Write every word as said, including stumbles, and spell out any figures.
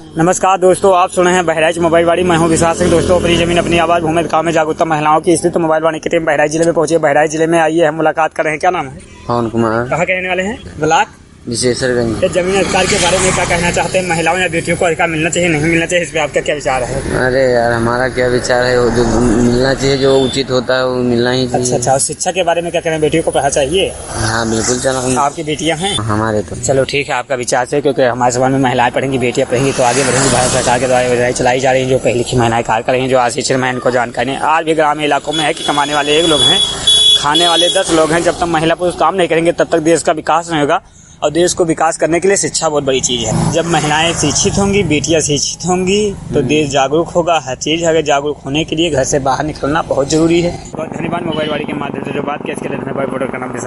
नमस्कार दोस्तों, आप सुन रहे हैं बहराइच मोबाइल वाणी। मैं हूं विश्वास सिंह। दोस्तों, अपनी जमीन अपनी आवाज भूमि गाँव में जागरूकता महिलाओं की स्थित मोबाइल वाणी की टीम बहराइच जिले में पहुंची है। बहराइच जिले में आइए हम मुलाकात कर रहे हैं। क्या नाम है? पवन कुमार। कहाँ के रहने वाले हैं? ब्लॉक विशेषरगंज। जमीन अधिकार के बारे में क्या कहना चाहते हैं? महिलाओं या बेटियों को अधिकार मिलना चाहिए, नहीं मिलना चाहिए, इस पे आपका क्या विचार है? अरे यार, हमारा क्या विचार है, जो मिलना चाहिए, जो उचित होता है वो मिलना ही चाहिए। अच्छा अच्छा। और शिक्षा के बारे में क्या कह रहे हैं? बेटियों को पढ़ना चाहिए? हाँ बिल्कुल। चलो, आपकी बेटियां हैं? हमारे तो चलो ठीक है, आपका विचार से, क्योंकि हमारे समाज में महिलाएं पढ़ेंगी, बेटियां पढ़ेंगी तो आगे बढ़ेंगी। भारत सरकार के द्वारा योजनाएं चलाई जा रही हैं जो पढ़ी लिखी महिलाएं कार्य कर रही हैं, जो अशिक्षित में इनको जानकारी है। आज भी ग्रामीण इलाकों में है कि कमाने वाले एक लोग हैं, खाने वाले दस लोग हैं। जब तक महिला पुरुष काम नहीं करेंगे तब तक देश का विकास नहीं होगा। और देश को विकास करने के लिए शिक्षा बहुत बड़ी चीज़ है। जब महिलाएं शिक्षित होंगी, बेटियां शिक्षित होंगी तो देश जागरूक होगा। हर चीज़ है, जागरूक होने के लिए घर से बाहर निकलना बहुत जरूरी है। बहुत धन्यवाद। मोबाइल वाणी के माध्यम से जो बात किया इसके लिए धन्यवाद। का नाम